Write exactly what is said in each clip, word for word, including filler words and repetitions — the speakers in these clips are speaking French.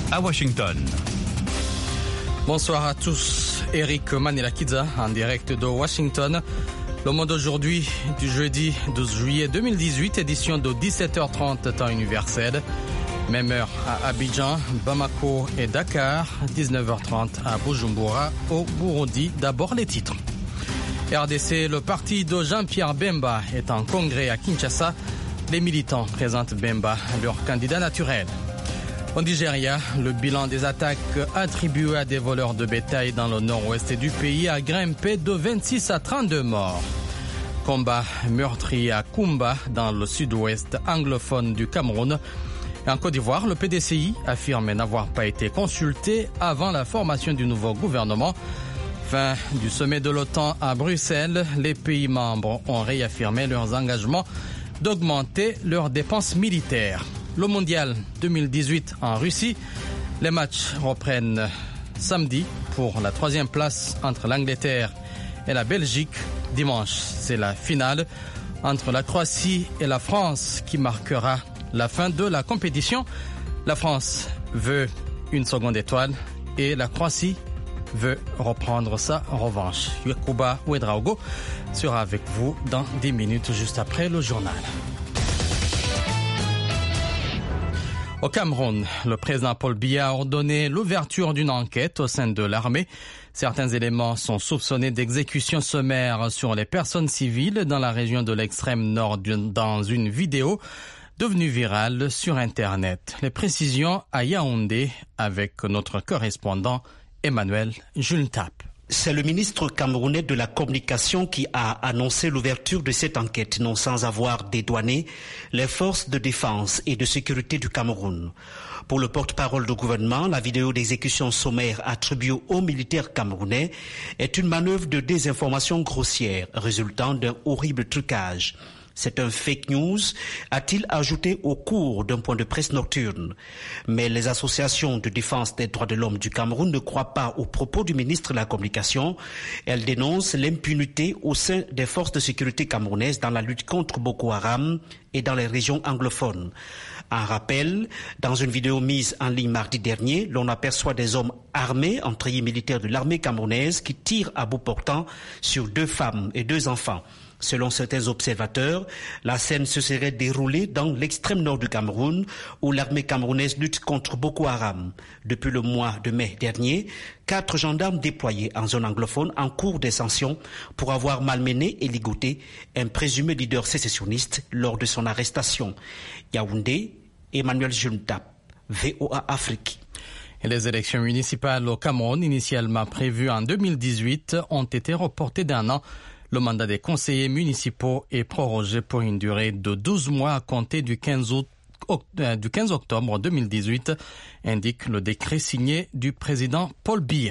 à Washington. Bonsoir à tous, Eric Manilakidza en direct de Washington. Le monde aujourd'hui du jeudi douze juillet deux mille dix-huit, édition de dix-sept heures trente temps universel. Même heure à Abidjan, Bamako et Dakar, dix-neuf heures trente à Bujumbura, au Burundi. D'abord les titres. R D C, le parti de Jean-Pierre Bemba est en congrès à Kinshasa. Les militants présentent Bemba, leur candidat naturel. Au Nigeria, le bilan des attaques attribuées à des voleurs de bétail dans le nord-ouest du pays a grimpé de vingt-six à trente-deux morts. Combat meurtrier à Kumba, dans le sud-ouest anglophone du Cameroun. En Côte d'Ivoire, le P D C I affirme n'avoir pas été consulté avant la formation du nouveau gouvernement. Fin du sommet de l'OTAN à Bruxelles, les pays membres ont réaffirmé leurs engagements d'augmenter leurs dépenses militaires. Le mondial deux mille dix-huit en Russie, les matchs reprennent samedi pour la troisième place entre l'Angleterre et la Belgique. Dimanche, c'est la finale entre la Croatie et la France qui marquera la fin de la compétition. La France veut une seconde étoile et la Croatie veut reprendre sa revanche. Yakuba Ouedraogo sera avec vous dans dix minutes juste après le journal. Au Cameroun, le président Paul Biya a ordonné l'ouverture d'une enquête au sein de l'armée. Certains éléments sont soupçonnés d'exécution sommaire sur les personnes civiles dans la région de l'extrême nord dans une vidéo devenue virale sur Internet. Les précisions à Yaoundé avec notre correspondant Emmanuel Juntap. C'est le ministre camerounais de la Communication qui a annoncé l'ouverture de cette enquête, non sans avoir dédouané les forces de défense et de sécurité du Cameroun. Pour le porte-parole du gouvernement, la vidéo d'exécution sommaire attribuée aux militaires camerounais est une manœuvre de désinformation grossière, résultant d'un horrible trucage. C'est un fake news, a-t-il ajouté au cours d'un point de presse nocturne. Mais les associations de défense des droits de l'homme du Cameroun ne croient pas aux propos du ministre de la Communication. Elles dénoncent l'impunité au sein des forces de sécurité camerounaises dans la lutte contre Boko Haram et dans les régions anglophones. En rappel, dans une vidéo mise en ligne mardi dernier, l'on aperçoit des hommes armés en treillis militaire de l'armée camerounaise qui tirent à bout portant sur deux femmes et deux enfants. Selon certains observateurs, la scène se serait déroulée dans l'extrême nord du Cameroun, où l'armée camerounaise lutte contre Boko Haram. Depuis le mois de mai dernier, quatre gendarmes déployés en zone anglophone en cours d'ascension pour avoir malmené et ligoté un présumé leader sécessionniste lors de son arrestation. Yaoundé, Emmanuel Juntap, V O A Afrique. Et les élections municipales au Cameroun, initialement prévues en deux mille dix-huit, ont été reportées d'un an. Le mandat des conseillers municipaux est prorogé pour une durée de douze mois à compter du quinze octobre deux mille dix-huit, indique le décret signé du président Paul Biya.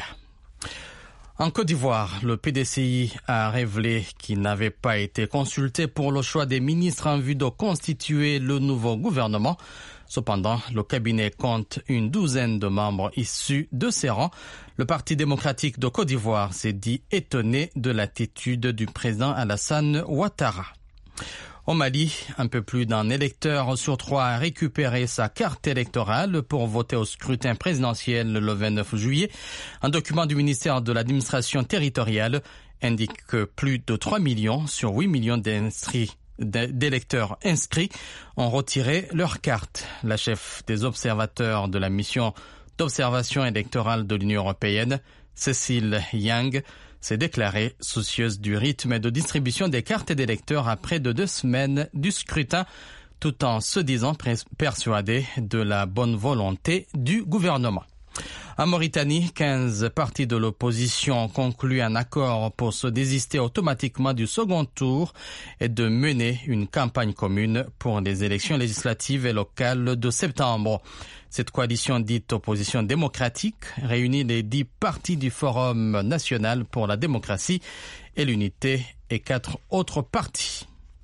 En Côte d'Ivoire, le P D C I a révélé qu'il n'avait pas été consulté pour le choix des ministres en vue de constituer le nouveau gouvernement. Cependant, le cabinet compte une douzaine de membres issus de ses rangs. Le Parti démocratique de Côte d'Ivoire s'est dit étonné de l'attitude du président Alassane Ouattara. Au Mali, un peu plus d'un électeur sur trois a récupéré sa carte électorale pour voter au scrutin présidentiel le vingt-neuf juillet. Un document du ministère de l'administration territoriale indique que plus de trois millions sur huit millions d'inscrits d'électeurs inscrits ont retiré leur carte. La chef des observateurs de la mission d'observation électorale de l'Union européenne, Cécile Yang, s'est déclarée soucieuse du rythme de distribution des cartes d'électeurs après de deux semaines du scrutin, tout en se disant persuadée de la bonne volonté du gouvernement. En Mauritanie, quinze partis de l'opposition ont conclu un accord pour se désister automatiquement du second tour et de mener une campagne commune pour les élections législatives et locales de septembre. Cette coalition dite opposition démocratique réunit les dix partis du Forum national pour la démocratie et l'unité et quatre autres partis.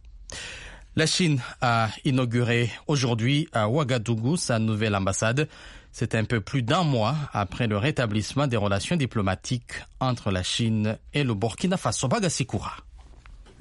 La Chine a inauguré aujourd'hui à Ouagadougou sa nouvelle ambassade. C'est un peu plus d'un mois après le rétablissement des relations diplomatiques entre la Chine et le Burkina Faso. Bagasikoura.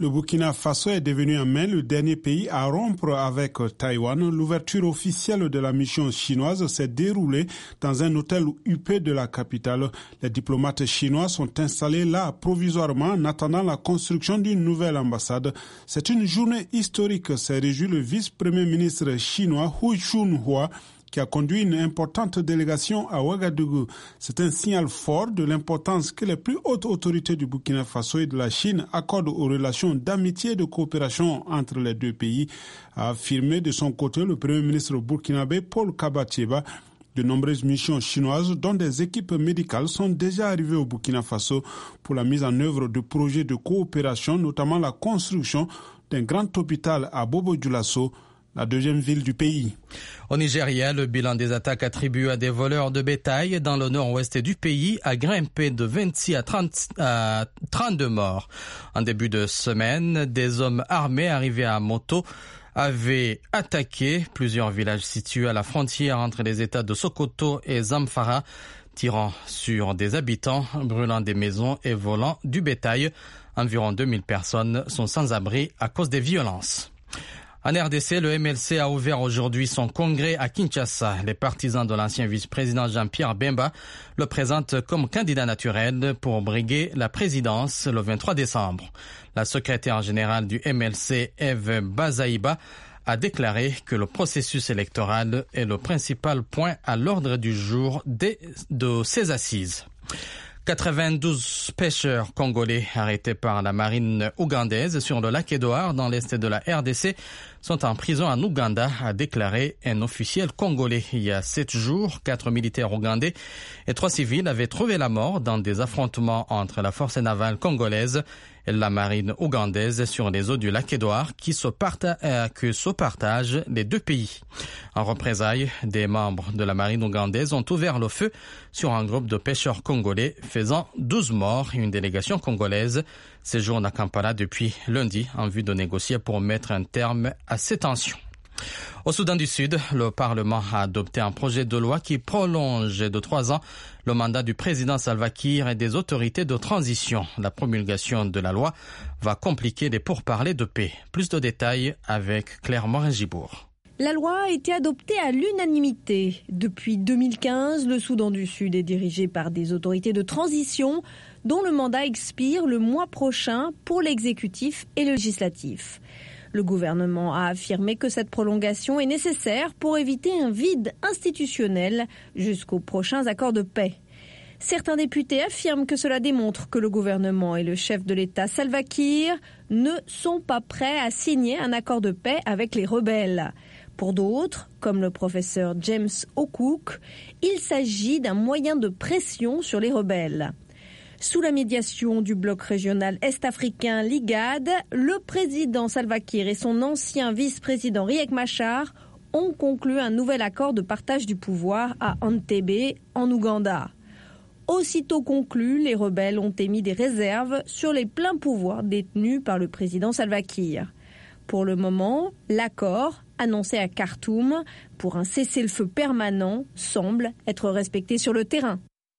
Le Burkina Faso est devenu en mai le dernier pays à rompre avec Taïwan. L'ouverture officielle de la mission chinoise s'est déroulée dans un hôtel huppé de la capitale. Les diplomates chinois sont installés là provisoirement en attendant la construction d'une nouvelle ambassade. C'est une journée historique, s'est réjoui le vice-premier ministre chinois Hu Chunhua, qui a conduit une importante délégation à Ouagadougou. C'est un signal fort de l'importance que les plus hautes autorités du Burkina Faso et de la Chine accordent aux relations d'amitié et de coopération entre les deux pays, a affirmé de son côté le premier ministre burkinabé Paul Kabatieba. De nombreuses missions chinoises, dont des équipes médicales, sont déjà arrivées au Burkina Faso pour la mise en œuvre de projets de coopération, notamment la construction d'un grand hôpital à Bobo-Dioulasso, la deuxième ville du pays. Au Nigeria, le bilan des attaques attribuées à des voleurs de bétail dans le nord-ouest du pays a grimpé de vingt-six à trente, à trente-deux morts. En début de semaine, des hommes armés arrivés à moto avaient attaqué plusieurs villages situés à la frontière entre les États de Sokoto et Zamfara, tirant sur des habitants, brûlant des maisons et volant du bétail. Environ deux mille personnes sont sans abri à cause des violences. En R D C, le M L C a ouvert aujourd'hui son congrès à Kinshasa. Les partisans de l'ancien vice-président Jean-Pierre Bemba le présentent comme candidat naturel pour briguer la présidence le vingt-trois décembre. La secrétaire générale du M L C, Eve Bazaïba, a déclaré que le processus électoral est le principal point à l'ordre du jour des, de ces assises. quatre-vingt-douze pêcheurs congolais arrêtés par la marine ougandaise sur le lac Édouard dans l'est de la R D C sont en prison en Ouganda, a déclaré un officiel congolais. Il y a sept jours, quatre militaires ougandais et trois civils avaient trouvé la mort dans des affrontements entre la force navale congolaise et la marine ougandaise sur les eaux du lac Édouard qui se, parta- euh, que se partagent les deux pays. En représailles, des membres de la marine ougandaise ont ouvert le feu sur un groupe de pêcheurs congolais faisant douze morts et une délégation congolaise séjourne à Kampala depuis lundi en vue de négocier pour mettre un terme à ces tensions. Au Soudan du Sud, le Parlement a adopté un projet de loi qui prolonge de trois ans le mandat du président Salva Kiir et des autorités de transition. La promulgation de la loi va compliquer les pourparlers de paix. Plus de détails avec Claire Morin-Gibourg. La loi a été adoptée à l'unanimité. Depuis deux mille quinze, le Soudan du Sud est dirigé par des autorités de transition dont le mandat expire le mois prochain pour l'exécutif et le législatif. Le gouvernement a affirmé que cette prolongation est nécessaire pour éviter un vide institutionnel jusqu'aux prochains accords de paix. Certains députés affirment que cela démontre que le gouvernement et le chef de l'État Salva Kiir ne sont pas prêts à signer un accord de paix avec les rebelles. Pour d'autres, comme le professeur James O'Cook, il s'agit d'un moyen de pression sur les rebelles. Sous la médiation du bloc régional est-africain l'I G A D, le président Salva Kiir et son ancien vice-président Riek Machar ont conclu un nouvel accord de partage du pouvoir à Entebbe, en Ouganda. Aussitôt conclu, les rebelles ont émis des réserves sur les pleins pouvoirs détenus par le président Salva Kiir. Pour le moment, l'accord, annoncé à Khartoum pour un cessez-le-feu permanent, semble être respecté sur le terrain.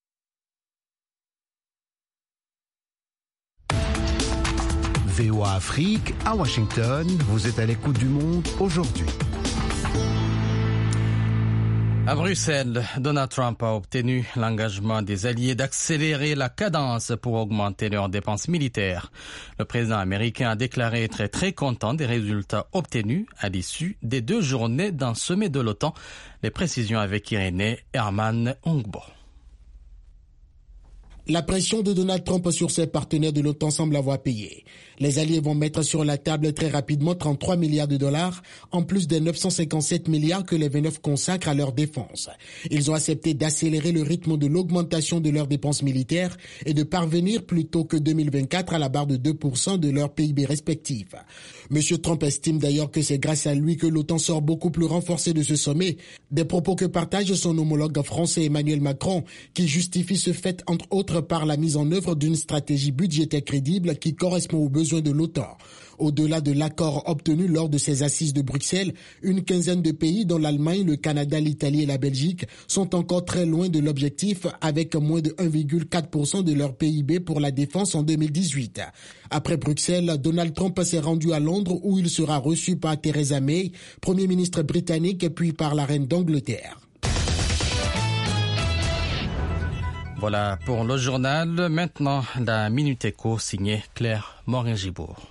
V O A Afrique, à Washington, vous êtes à l'écoute du monde aujourd'hui. À Bruxelles, Donald Trump a obtenu l'engagement des alliés d'accélérer la cadence pour augmenter leurs dépenses militaires. Le président américain a déclaré être très content des résultats obtenus à l'issue des deux journées d'un sommet de l'OTAN. Les précisions avec Irénée Herman Ongbo. La pression de Donald Trump sur ses partenaires de l'OTAN semble avoir payé. Les alliés vont mettre sur la table très rapidement trente-trois milliards de dollars, en plus des neuf cent cinquante-sept milliards que les vingt-neuf consacrent à leur défense. Ils ont accepté d'accélérer le rythme de l'augmentation de leurs dépenses militaires et de parvenir plus tôt que deux mille vingt-quatre à la barre de deux pour cent de leur P I B respectif. Monsieur Trump estime d'ailleurs que c'est grâce à lui que l'OTAN sort beaucoup plus renforcée de ce sommet, des propos que partage son homologue français Emmanuel Macron, qui justifie ce fait entre autres outre par la mise en œuvre d'une stratégie budgétaire crédible qui correspond aux besoins de l'OTAN. Au-delà de l'accord obtenu lors de ces assises de Bruxelles, une quinzaine de pays dont l'Allemagne, le Canada, l'Italie et la Belgique sont encore très loin de l'objectif avec moins de un virgule quatre pour cent de leur P I B pour la défense en deux mille dix-huit. Après Bruxelles, Donald Trump s'est rendu à Londres où il sera reçu par Theresa May, Premier ministre britannique, puis par la reine d'Angleterre. Voilà pour le journal. Maintenant, la Minute Éco signée Claire Morin-Gibourg.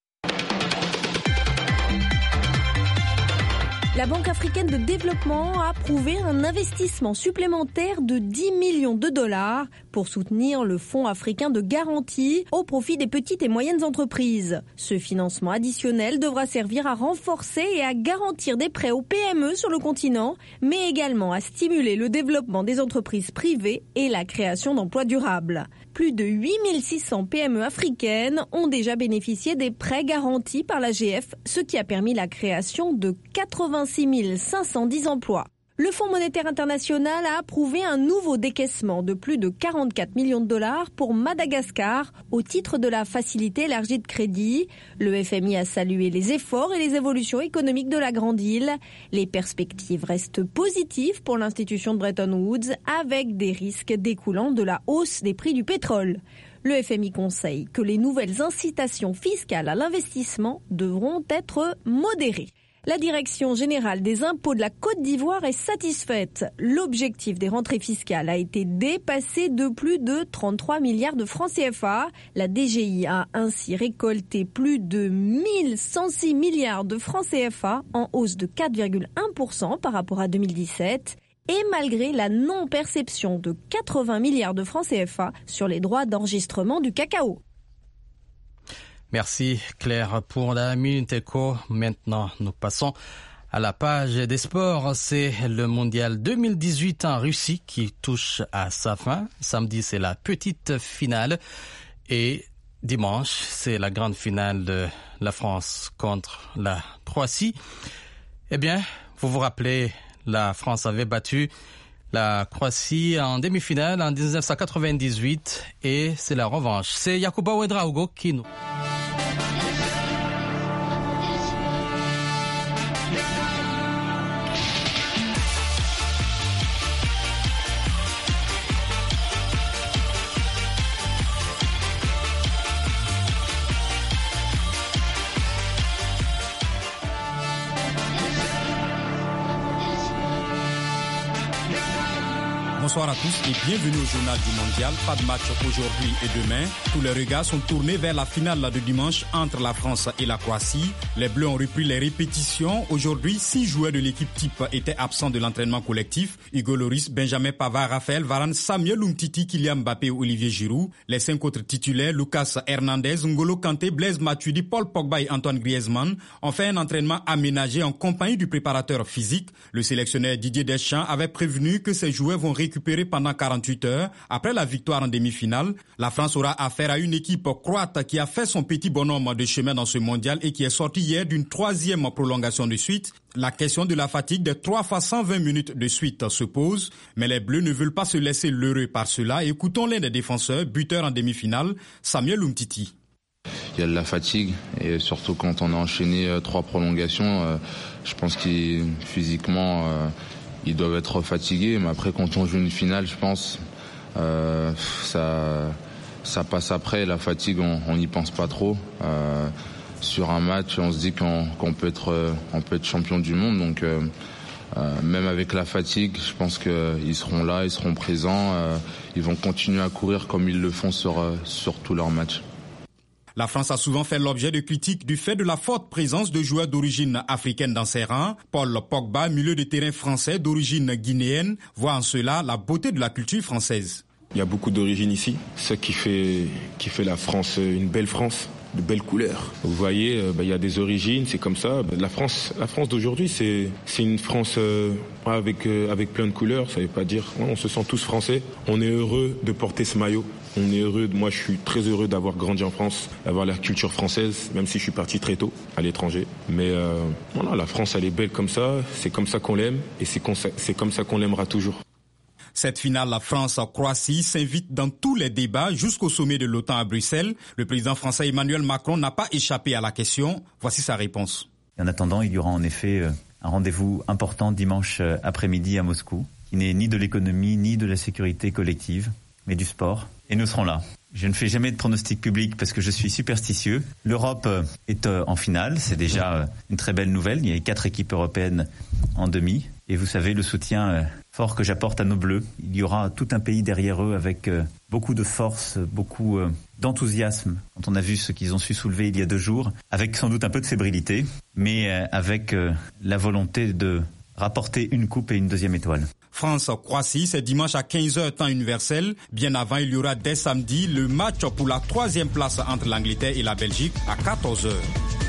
La Banque africaine de développement a approuvé un investissement supplémentaire de dix millions de dollars pour soutenir le Fonds africain de garantie au profit des petites et moyennes entreprises. Ce financement additionnel devra servir à renforcer et à garantir des prêts aux P M E sur le continent, mais également à stimuler le développement des entreprises privées et la création d'emplois durables. Plus de huit mille six cents P M E africaines ont déjà bénéficié des prêts garantis par l'A G F, ce qui a permis la création de quatre-vingt-six mille cinq cent dix emplois. Le Fonds monétaire international a approuvé un nouveau décaissement de plus de quarante-quatre millions de dollars pour Madagascar au titre de la facilité élargie de crédit. Le F M I a salué les efforts et les évolutions économiques de la grande île. Les perspectives restent positives pour l'institution de Bretton Woods avec des risques découlant de la hausse des prix du pétrole. Le F M I conseille que les nouvelles incitations fiscales à l'investissement devront être modérées. La Direction générale des impôts de la Côte d'Ivoire est satisfaite. L'objectif des rentrées fiscales a été dépassé de plus de trente-trois milliards de francs C F A. La D G I a ainsi récolté plus de mille cent six milliards de francs C F A en hausse de quatre virgule un pour cent par rapport à deux mille dix-sept. Et malgré la non-perception de quatre-vingts milliards de francs C F A sur les droits d'enregistrement du cacao. Merci Claire pour la Minute Éco. Maintenant, nous passons à la page des sports. C'est le mondial deux mille dix-huit en Russie qui touche à sa fin. Samedi, c'est la petite finale. Et dimanche, c'est la grande finale de la France contre la Croatie. Eh bien, vous vous rappelez, la France avait battu la Croatie en demi-finale en dix-neuf cent quatre-vingt-dix-huit et c'est la revanche. C'est Yakuba Ouedraogo qui nous... Bonsoir à tous et bienvenue au journal du mondial. Pas de match aujourd'hui et demain. Tous les regards sont tournés vers la finale de dimanche entre la France et la Croatie. Les Bleus ont repris les répétitions. Aujourd'hui, six joueurs de l'équipe type étaient absents de l'entraînement collectif. Hugo Lloris, Benjamin Pavard, Raphaël Varane, Samuel Umtiti, Kylian Mbappé et Olivier Giroud. Les cinq autres titulaires, Lucas Hernandez, N'Golo Kanté, Blaise Matuidi, Paul Pogba et Antoine Griezmann, ont fait un entraînement aménagé en compagnie du préparateur physique. Le sélectionneur Didier Deschamps avait prévenu que ces joueurs vont récupérer pendant quarante-huit heures. Après la victoire en demi-finale, la France aura affaire à une équipe croate qui a fait son petit bonhomme de chemin dans ce mondial et qui est sortie hier d'une troisième prolongation de suite. La question de la fatigue des trois fois cent vingt minutes de suite se pose, mais les Bleus ne veulent pas se laisser leurrer par cela. Écoutons l'un des défenseurs, buteur en demi-finale, Samuel Umtiti. Il y a de la fatigue et surtout quand on a enchaîné euh, trois prolongations, euh, je pense que physiquement euh, ils doivent être fatigués. Mais après quand on joue une finale, je pense euh, ça ça passe après. La fatigue, on n'y pense pas trop. Euh, sur un match, on se dit qu'on, qu'on peut être on peut être champion du monde. Donc euh, euh, même avec la fatigue, je pense qu'ils seront là, ils seront présents. Euh, ils vont continuer à courir comme ils le font sur sur tous leurs matchs. La France a souvent fait l'objet de critiques du fait de la forte présence de joueurs d'origine africaine dans ses rangs. Paul Pogba, milieu de terrain français d'origine guinéenne, voit en cela la beauté de la culture française. Il y a beaucoup d'origines ici, ce qui fait, qui fait la France une belle France, de belles couleurs. Vous voyez, bah, il y a des origines, c'est comme ça. La France, la France d'aujourd'hui, c'est, c'est une France euh, avec, euh, avec plein de couleurs. Ça veut pas dire, ouais, on se sent tous français. On est heureux de porter ce maillot. On est heureux, moi je suis très heureux d'avoir grandi en France, d'avoir la culture française, même si je suis parti très tôt à l'étranger. Mais euh, voilà, la France elle est belle comme ça, c'est comme ça qu'on l'aime et c'est, c'est comme ça qu'on l'aimera toujours. Cette finale France-Croatie s'invite dans tous les débats jusqu'au sommet de l'OTAN à Bruxelles. Le président français Emmanuel Macron n'a pas échappé à la question. Voici sa réponse. En attendant, il y aura en effet un rendez-vous important dimanche après-midi à Moscou, qui n'est ni de l'économie ni de la sécurité collective, mais du sport. Et nous serons là. Je ne fais jamais de pronostic public parce que je suis superstitieux. L'Europe est en finale, c'est déjà une très belle nouvelle. Il y a quatre équipes européennes en demi. Et vous savez, le soutien fort que j'apporte à nos Bleus, il y aura tout un pays derrière eux avec beaucoup de force, beaucoup d'enthousiasme. Quand on a vu ce qu'ils ont su soulever il y a deux jours, avec sans doute un peu de fébrilité, mais avec la volonté de rapporter une coupe et une deuxième étoile. France-Croatie, c'est dimanche à quinze heures temps universel. Bien avant, il y aura dès samedi le match pour la troisième place entre l'Angleterre et la Belgique à quatorze heures.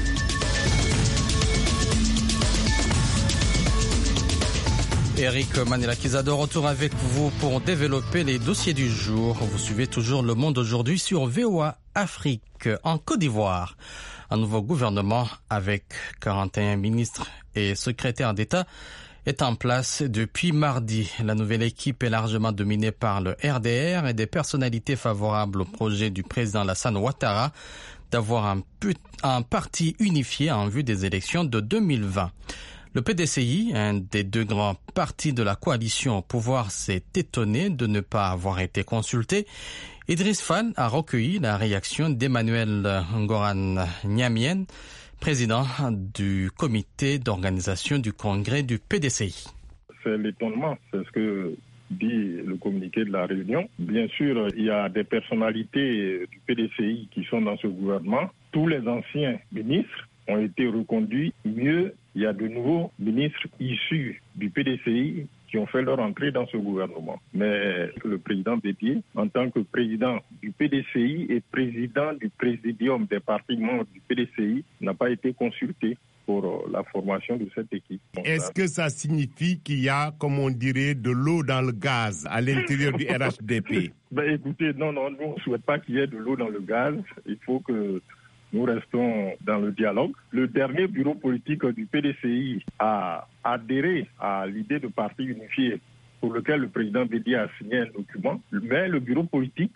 Eric Manelakiza de retour avec vous pour développer les dossiers du jour. Vous suivez toujours Le Monde aujourd'hui sur V O A Afrique. En Côte d'Ivoire, un nouveau gouvernement avec quarante et un ministres et secrétaires d'État est en place depuis mardi. La nouvelle équipe est largement dominée par le R D R et des personnalités favorables au projet du président Alassane Ouattara d'avoir un, un parti unifié en vue des élections de deux mille vingt. Le P D C I, un des deux grands partis de la coalition au pouvoir, s'est étonné de ne pas avoir été consulté. Idriss Fall a recueilli la réaction d'Emmanuel Ngoran Niamien, président du comité d'organisation du congrès du P D C I. C'est l'étonnement, c'est ce que dit le communiqué de la réunion. Bien sûr, il y a des personnalités du P D C I qui sont dans ce gouvernement. Tous les anciens ministres ont été reconduits. Mieux, il y a de nouveaux ministres issus du P D C I qui ont fait leur entrée dans ce gouvernement. Mais le président Bédié, en tant que président du P D C I et président du présidium des partis membres du P D C I, n'a pas été consulté pour la formation de cette équipe. Est-ce que ça signifie qu'il y a, comme on dirait, de l'eau dans le gaz à l'intérieur du R H D P? Ben écoutez, non, non, nous on ne souhaite pas qu'il y ait de l'eau dans le gaz. Il faut que nous restons dans le dialogue. Le dernier bureau politique du P D C I a adhéré à l'idée de parti unifié pour lequel le président Bédié a signé un document. Mais le bureau politique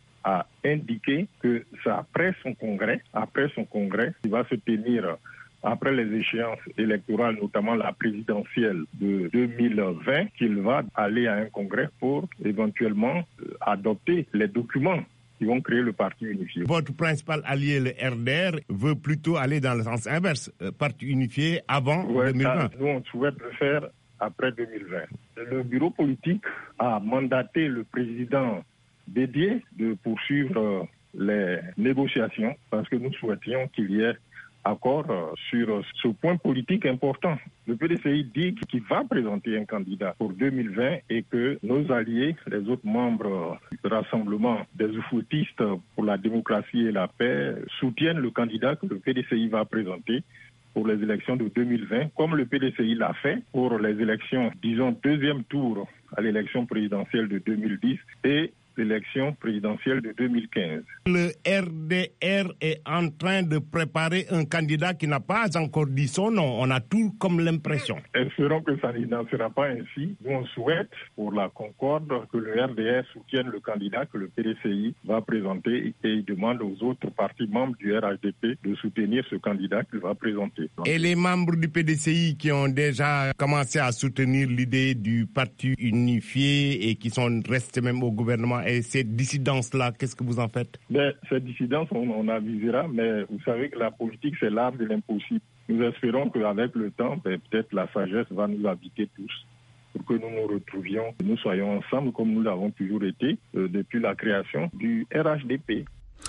a indiqué que c'est après son congrès, après son congrès, qui va se tenir après les échéances électorales, notamment la présidentielle de deux mille vingt, qu'il va aller à un congrès pour éventuellement adopter les documents qui vont créer le parti unifié. Votre principal allié, le R D R, veut plutôt aller dans le sens inverse, euh, parti unifié avant ouais, deux mille vingt. Ça, nous, on souhaite le faire après deux mille vingt. Le bureau politique a mandaté le président Bédié de poursuivre les négociations parce que nous souhaitions qu'il y ait accord sur ce point politique important. Le P D C I dit qu'il va présenter un candidat pour deux mille vingt et que nos alliés, les autres membres du Rassemblement des oufoutistes pour la démocratie et la paix, soutiennent le candidat que le P D C I va présenter pour les élections de deux mille vingt, comme le P D C I l'a fait pour les élections, disons, deuxième tour à l'élection présidentielle de deux mille dix et l'élection présidentielle de deux mille quinze. Le R D R est en train de préparer un candidat qui n'a pas encore dit son nom. On a tout comme l'impression. Espérons que ça n'en sera pas ainsi. Nous, on souhaite, pour la concorde, que le R D R soutienne le candidat que le P D C I va présenter et il demande aux autres partis membres du R H D P de soutenir ce candidat qu'il va présenter. Et les membres du P D C I qui ont déjà commencé à soutenir l'idée du parti unifié et qui sont restés même au gouvernement, et ces dissidences-là, qu'est-ce que vous en faites? Ben, ces dissidences, on, on avisera, mais vous savez que la politique, c'est l'art de l'impossible. Nous espérons qu'avec le temps, ben, peut-être la sagesse va nous habiter tous pour que nous nous retrouvions, nous soyons ensemble comme nous l'avons toujours été euh, depuis la création du R H D P.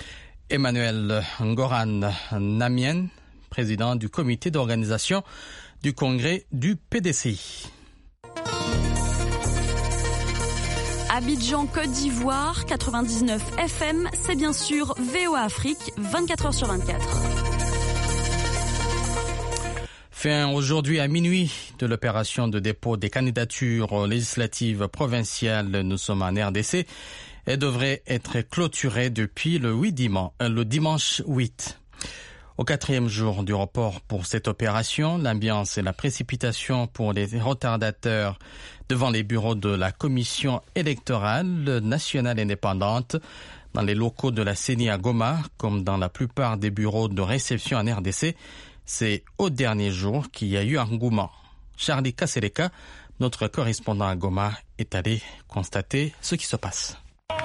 Emmanuel Ngoran Niamien, président du comité d'organisation du congrès du P D C I. Abidjan, Côte d'Ivoire, quatre-vingt-dix-neuf F M, c'est bien sûr V O A Afrique, vingt-quatre heures sur vingt-quatre. Fin aujourd'hui à minuit de l'opération de dépôt des candidatures législatives provinciales. Nous sommes en R D C et devrait être clôturée depuis le, huit dimanche, le dimanche huit. Au quatrième jour du report pour cette opération, l'ambiance et la précipitation pour les retardateurs devant les bureaux de la Commission électorale nationale indépendante dans les locaux de la C E N I à Goma, comme dans la plupart des bureaux de réception en R D C. C'est au dernier jour qu'il y a eu engouement. Charlie Kasereka, notre correspondant à Goma, est allé constater ce qui se passe.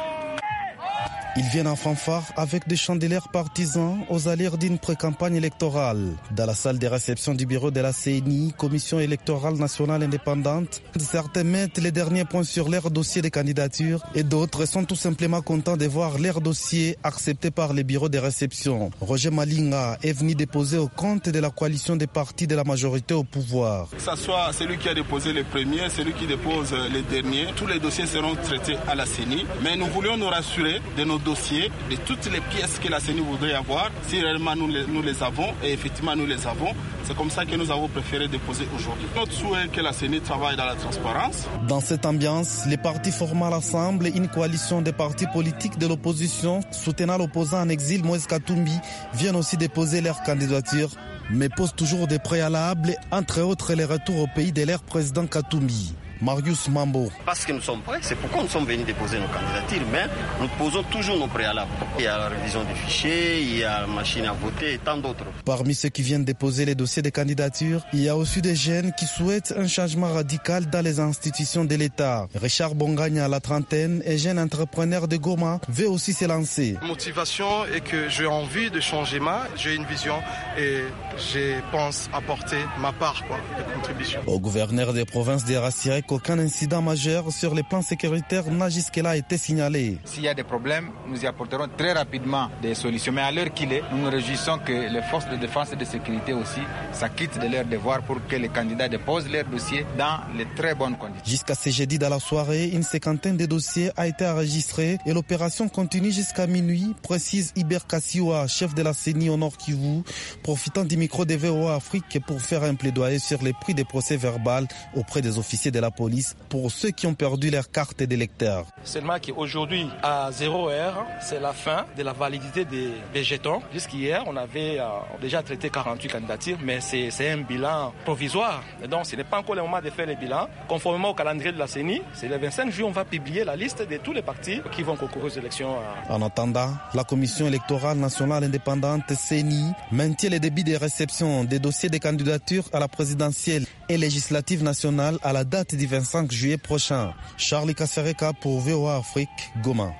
Ils viennent en fanfare avec des chandeliers partisans aux allures d'une pré-campagne électorale. Dans la salle de réception du bureau de la C E N I, Commission électorale nationale indépendante, certains mettent les derniers points sur leur dossier de candidature et d'autres sont tout simplement contents de voir leur dossier accepté par les bureaux de réception. Roger Malinga est venu déposer au compte de la coalition des partis de la majorité au pouvoir. Que ce soit celui qui a déposé les premiers, celui qui dépose les derniers, tous les dossiers seront traités à la C E N I. Mais nous voulions nous rassurer de nos dossiers, de toutes les pièces que la C E N I voudrait avoir, si réellement nous les, nous les avons, et effectivement nous les avons. C'est comme ça que nous avons préféré déposer aujourd'hui. Notre souhait est que la C E N I travaille dans la transparence. Dans cette ambiance, les partis formels assemblent une coalition des partis politiques de l'opposition soutenant l'opposant en exil Moïse Katumbi viennent aussi déposer leur candidature, mais posent toujours des préalables, entre autres les retours au pays de leur président Katumbi. Marius Mambo. Parce que nous sommes prêts, c'est pourquoi nous sommes venus déposer nos candidatures, mais nous posons toujours nos préalables. Il y a la révision des fichiers, il y a la machine à voter et tant d'autres. Parmi ceux qui viennent déposer les dossiers de candidature, il y a aussi des jeunes qui souhaitent un changement radical dans les institutions de l'État. Richard Bongagna, à la trentaine, et jeune entrepreneur de Goma, veut aussi se lancer. La motivation est que j'ai envie de changer ma, j'ai une vision et je pense apporter ma part quoi, de contribution. Au gouverneur des provinces de Rassirek, aucun incident majeur sur les plans sécuritaires n'a jusque-là été signalé. S'il y a des problèmes, nous y apporterons très rapidement des solutions. Mais à l'heure qu'il est, nous nous réjouissons que les forces de défense et de sécurité aussi s'acquittent de leurs devoirs pour que les candidats déposent leurs dossiers dans les très bonnes conditions. Jusqu'à ce jeudi dans la soirée, une cinquantaine de dossiers a été enregistrée et l'opération continue jusqu'à minuit, précise Iber Kassiwa, chef de la C E N I au Nord Kivu, profitant du micro de V O A Afrique pour faire un plaidoyer sur les prix des procès verbal auprès des officiers de la police pour ceux qui ont perdu leur carte d'électeur. Seulement qu'aujourd'hui, à zéro heure, c'est la fin de la validité des, des jetons. Jusqu'hier, on avait euh, déjà traité quarante-huit candidatures, mais c'est, c'est un bilan provisoire. Et donc, ce n'est pas encore le moment de faire le bilan. Conformément au calendrier de la C E N I, c'est le vingt-cinq juillet, on va publier la liste de tous les partis qui vont concourir aux élections. Euh... En attendant, la Commission électorale nationale indépendante C E N I maintient les débits de réception des dossiers de candidature à la présidentielle et législative nationale à la date du vingt-cinq juillet prochain. Charlie Kasereka pour V O A Afrique, Goma.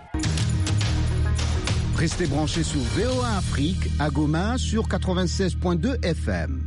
Restez branchés sur V O A Afrique à Goma sur quatre-vingt-seize point deux F M.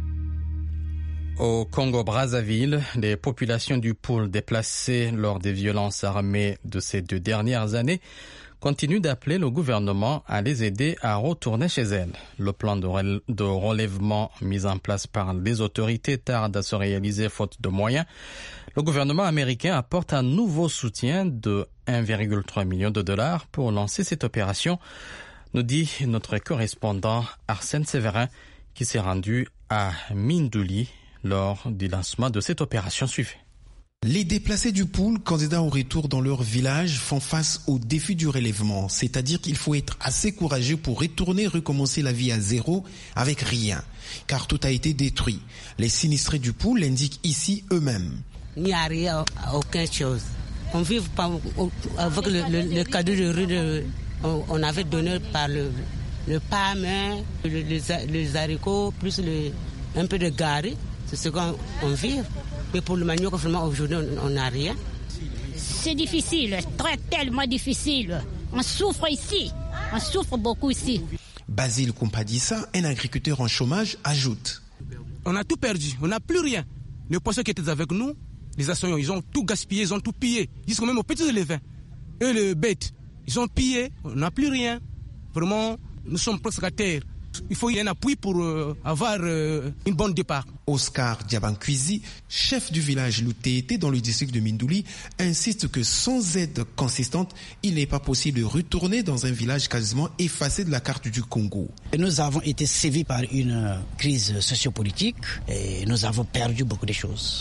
Au Congo-Brazzaville, les populations du Poul déplacées lors des violences armées de ces deux dernières années continuent d'appeler le gouvernement à les aider à retourner chez elles. Le plan de, rel- de relèvement mis en place par les autorités tarde à se réaliser faute de moyens. Le gouvernement américain apporte un nouveau soutien de un virgule trois million de dollars pour lancer cette opération, nous dit notre correspondant Arsène Séverin qui s'est rendu à Mindouli lors du lancement de cette opération suivie. Les déplacés du Poul, candidats au retour dans leur village, font face au défi du relèvement. C'est-à-dire qu'il faut être assez courageux pour retourner, recommencer la vie à zéro avec rien. Car tout a été détruit. Les sinistrés du Poul l'indiquent ici eux-mêmes. Il n'y a rien, aucune chose. On vit pas avec le, le, le cadeau de rue de, on, on avait donné par le, le pâme, le, les, les haricots, plus le, un peu de gari. C'est ce qu'on on vit. Mais pour le manioc, vraiment, aujourd'hui, on n'a rien. C'est difficile, très tellement difficile. On souffre ici, on souffre beaucoup ici. Basile Kumpadissa, un agriculteur en chômage, ajoute. On a tout perdu, on n'a plus rien. Les poissons qui étaient avec nous, les assaillants, ils ont tout gaspillé, ils ont tout pillé. Jusqu'au même aux petits éléphants. Et les bêtes, ils ont pillé, on n'a plus rien. Vraiment, nous sommes presque à terre. Il faut y avoir un appui pour euh, avoir euh, une bonne départ. Oscar Diabankwizi, chef du village Loutété dans le district de Mindouli, insiste que sans aide consistante, il n'est pas possible de retourner dans un village quasiment effacé de la carte du Congo. Nous avons été sévis par une crise sociopolitique et nous avons perdu beaucoup de choses.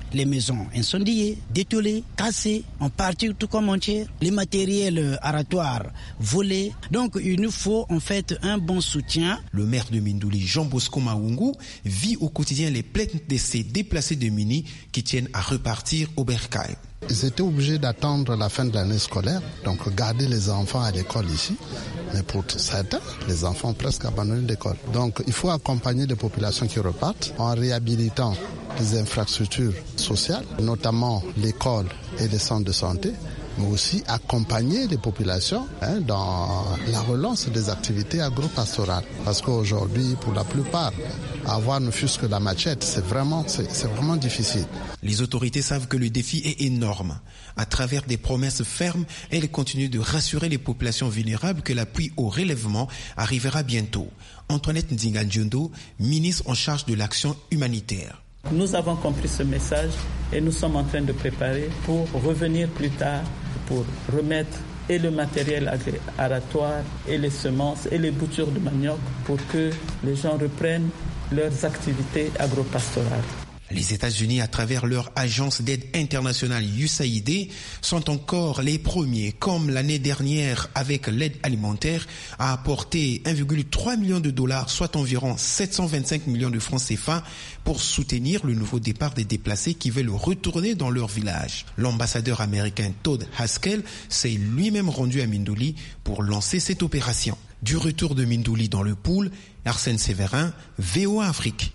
les maisons incendiées, détruites, cassées, en partie tout comme entière, les matériels aratoires volés. Donc il nous faut en fait un bon soutien. Le maire de Mindouli, Jean Bosco Maoungou, vit au quotidien les plaintes de ces déplacés de Mini qui tiennent à repartir au bercail. Ils étaient obligés d'attendre la fin de l'année scolaire, donc garder les enfants à l'école ici. Mais pour certains, les enfants ont presque abandonné l'école. Donc il faut accompagner les populations qui repartent en réhabilitant les infrastructures sociales, notamment l'école et les centres de santé, mais aussi accompagner les populations hein, dans la relance des activités agro-pastorales. Parce qu'aujourd'hui, pour la plupart, avoir ne fût-ce que la machette, c'est vraiment, c'est, c'est vraiment difficile. Les autorités savent que le défi est énorme. À travers des promesses fermes, elles continuent de rassurer les populations vulnérables que l'appui au relèvement arrivera bientôt. Antoinette Ndinga-Ndiondo, ministre en charge de l'action humanitaire. Nous avons compris ce message et nous sommes en train de préparer pour revenir plus tard pour remettre et le matériel aratoire et les semences et les boutures de manioc pour que les gens reprennent leurs activités agro-pastorales. Les États-Unis, à travers leur agence d'aide internationale U S A I D, sont encore les premiers, comme l'année dernière avec l'aide alimentaire, à apporter un virgule trois million de dollars, soit environ sept cent vingt-cinq millions de francs C F A, pour soutenir le nouveau départ des déplacés qui veulent retourner dans leur village. L'ambassadeur américain Todd Haskell s'est lui-même rendu à Mindouli pour lancer cette opération. Du retour de Mindouli dans le pool, Arsène Séverin, V O A Afrique.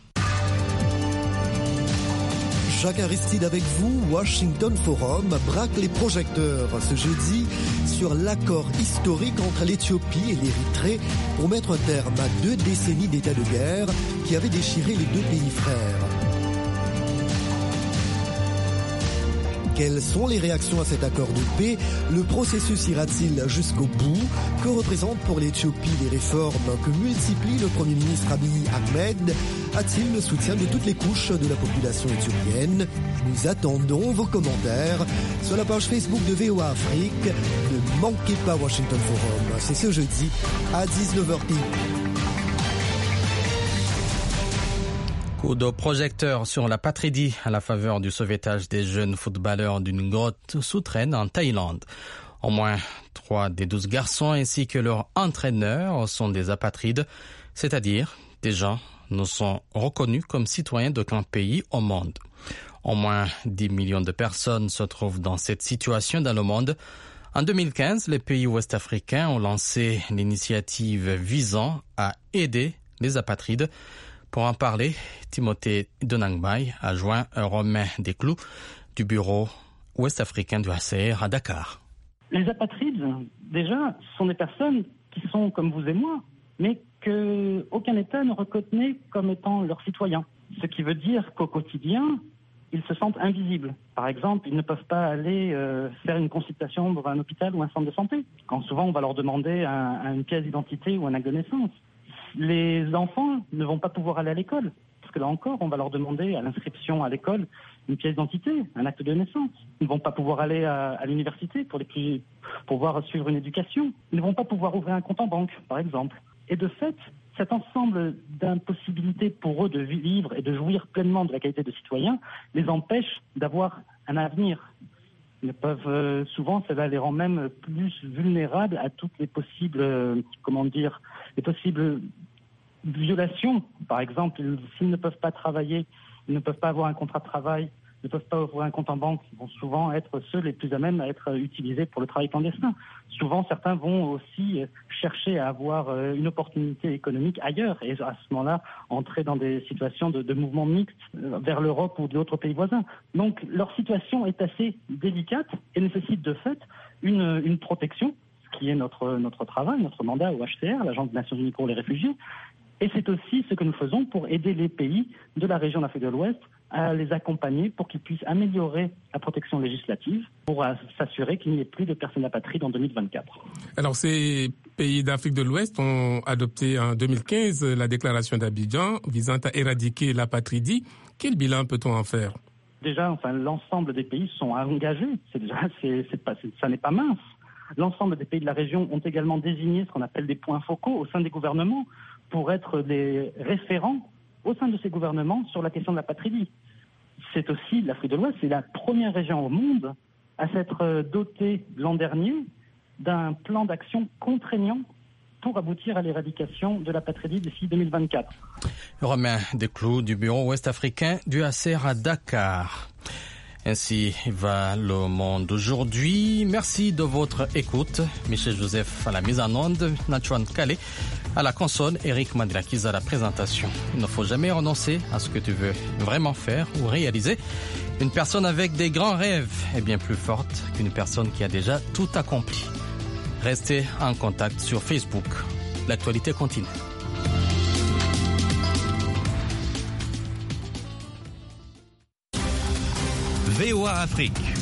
Jacques Aristide avec vous, Washington Forum braque les projecteurs ce jeudi sur l'accord historique entre l'Éthiopie et l'Érythrée pour mettre un terme à deux décennies d'état de guerre qui avaient déchiré les deux pays frères. Quelles sont les réactions à cet accord de paix? Le processus ira-t-il jusqu'au bout? Que représentent pour l'Éthiopie les réformes que multiplie le Premier ministre Abiy Ahmed? A-t-il le soutien de toutes les couches de la population éthiopienne? Nous attendons vos commentaires sur la page Facebook de V O A Afrique. Ne manquez pas Washington Forum, c'est ce jeudi à dix-neuf heures P M. Coup de projecteur sur la Patridie à la faveur du sauvetage des jeunes footballeurs d'une grotte souterraine en Thaïlande. Au moins trois des douze garçons ainsi que leurs entraîneurs sont des apatrides, c'est-à-dire des gens ne sont reconnus comme citoyens d'aucun pays au monde. Au moins dix millions de personnes se trouvent dans cette situation dans le monde. En deux mille quinze, les pays ouest-africains ont lancé l'initiative visant à aider les apatrides. Pour en parler, Timothée Donangbai a joint Romain Desclous du bureau ouest-africain du H C R à Dakar. Les apatrides, déjà, sont des personnes qui sont comme vous et moi, mais qu'aucun État ne reconnaît comme étant leurs citoyens. Ce qui veut dire qu'au quotidien, ils se sentent invisibles. Par exemple, ils ne peuvent pas aller euh, faire une consultation dans un hôpital ou un centre de santé, quand souvent on va leur demander un, un, une pièce d'identité ou un acte de naissance. Les enfants ne vont pas pouvoir aller à l'école, parce que là encore, on va leur demander à l'inscription à l'école une pièce d'identité, un acte de naissance. Ils ne vont pas pouvoir aller à, à l'université pour, les plus, pour pouvoir suivre une éducation. Ils ne vont pas pouvoir ouvrir un compte en banque, par exemple. Et de fait, cet ensemble d'impossibilités pour eux de vivre et de jouir pleinement de la qualité de citoyen les empêche d'avoir un avenir. Ils peuvent euh, souvent, cela les rend même plus vulnérables à toutes les possibles, euh, comment dire, les possibles violations. Par exemple, ils, s'ils ne peuvent pas travailler, ils ne peuvent pas avoir un contrat de travail, ne peuvent pas ouvrir un compte en banque, ils vont souvent être ceux les plus à même à être utilisés pour le travail clandestin. Souvent, certains vont aussi chercher à avoir une opportunité économique ailleurs et à ce moment-là, entrer dans des situations de, de mouvements mixtes vers l'Europe ou d'autres pays voisins. Donc, leur situation est assez délicate et nécessite de fait une, une protection, ce qui est notre, notre travail, notre mandat au H C R, l'Agence des Nations Unies pour les réfugiés. Et c'est aussi ce que nous faisons pour aider les pays de la région d'Afrique de l'Ouest à les accompagner pour qu'ils puissent améliorer la protection législative pour s'assurer qu'il n'y ait plus de personnes apatrides en deux mille vingt-quatre. Alors, ces pays d'Afrique de l'Ouest ont adopté en deux mille quinze la déclaration d'Abidjan visant à éradiquer l'apatridie. Quel bilan peut-on en faire? Déjà, enfin, l'ensemble des pays sont engagés. C'est déjà, c'est, c'est pas, c'est, ça n'est pas mince. L'ensemble des pays de la région ont également désigné ce qu'on appelle des points focaux au sein des gouvernements pour être des référents au sein de ces gouvernements sur la question de l'apatridie. c'est aussi l'Afrique de l'Ouest, c'est la première région au monde à s'être dotée l'an dernier d'un plan d'action contraignant pour aboutir à l'éradication de l'apatridie d'ici deux mille vingt-quatre. Romain Desclous du bureau ouest-africain du A C E R à Dakar. Ainsi va le monde aujourd'hui. Merci de votre écoute. Michel Joseph à la mise en onde, Nachuan Calais à la console, Eric Mandelakiz à la présentation. Il ne faut jamais renoncer à ce que tu veux vraiment faire ou réaliser. Une personne avec des grands rêves est bien plus forte qu'une personne qui a déjà tout accompli. Restez en contact sur Facebook. L'actualité continue. V O A Afrique.